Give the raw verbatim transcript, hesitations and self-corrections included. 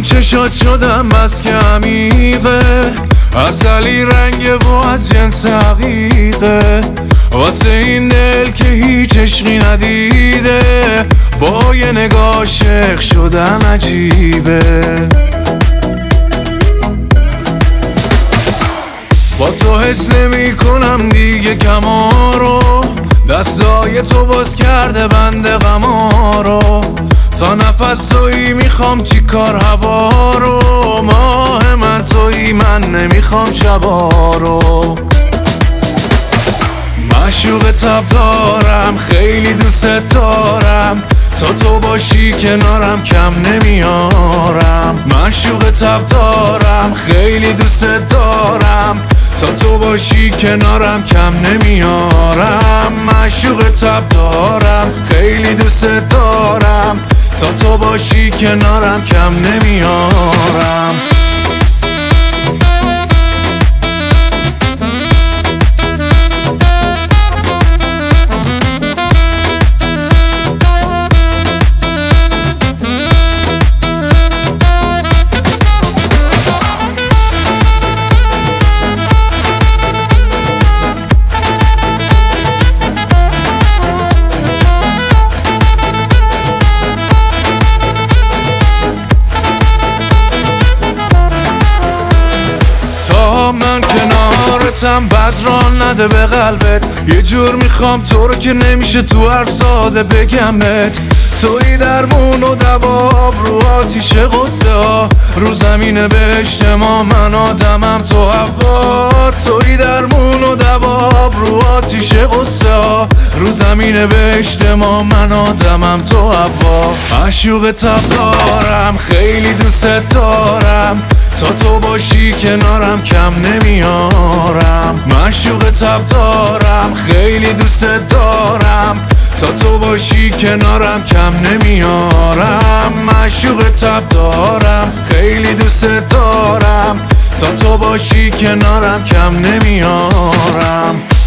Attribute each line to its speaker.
Speaker 1: اون چشات شدم بس که عمیقه، اصلی رنگه و از جنس حقیقه، واسه این دل که هیچ عشقی ندیده، با یه نگاه عاشق شدن عجیبه. با تو حس نمی کنم دیگه کما رو، دستای تو باز کرده بند غما رو، تا نفس تویی میخوام چی کار هوا رو، ماه من تویی من نمیخوام شبا رو. معشوق تب دارم خیلی دوست دارم، تا تو باشی کنارم کم نمیارم. معشوق تب دارم خیلی دوست دارم، تا تو باشی کنارم کم نمیارم. معشوق تب دارم خیلی دوست دارم، تا تو باشی کنارم کم نمیارم. من کنارتم بد ران نده به قلبت، یه جور میخوام تو رو که نمیشه تو حرف ساده بگمت. توی درمون و دواب رو آتیش غصه ها، رو زمین بهشت ما من آدمم تو هوا. توی درمون و دواب رو آتیش غصه ها، رو زمین بهشت ما من آدمم تو هوا. معشوق تب دارم خیلی دوست دارم، تا تو باشی کنارم کم نمیارم. معشوق تب دارم خیلی دوست دارم، تا تو باشی کنارم کم نمیارم. معشوق تب دارم خیلی دوست دارم، تا تو باشی کنارم کم نمیارم.